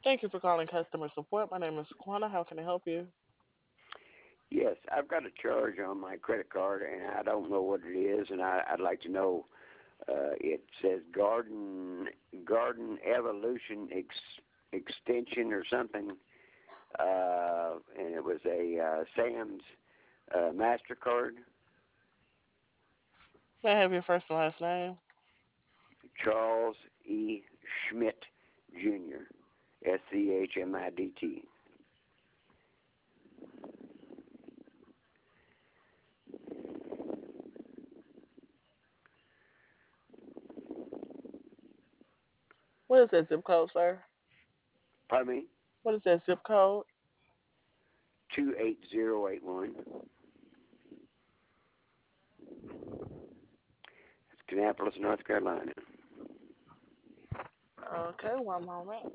Thank you for calling customer support. My name is Quana. How can I help you? Yes, I've got a charge on my credit card, and I don't know what it is, and I'd like to know. It says Garden Evolution Extension or something, and it was a Sam's Mastercard. May I have your first and last name? Charles E. Schmidt Jr. Schmidt. What is that zip code, sir? Pardon me. What is that zip code? 28081. It's Kannapolis, North Carolina. Okay, one moment.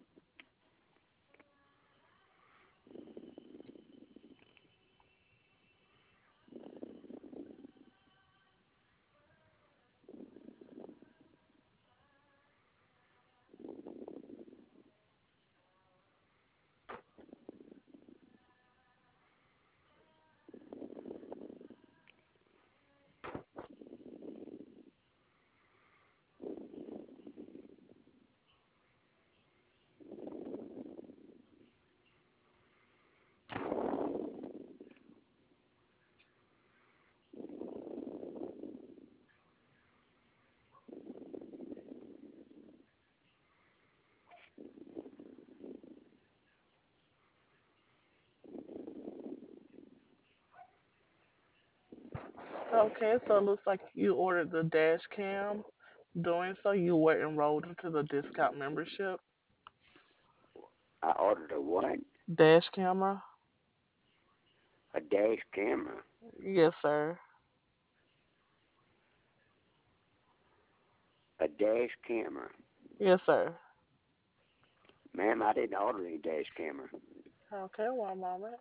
Okay, so it looks like you ordered the dash cam. Doing so, you were enrolled into the discount membership. I ordered a what? Dash camera? A dash camera. Yes, sir. A dash camera. Yes, sir. Ma'am, I didn't order any dash camera. Okay, one moment.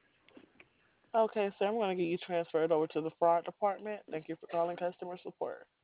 Okay, sir, I'm going to get you transferred over to the fraud department. Thank you for calling customer support.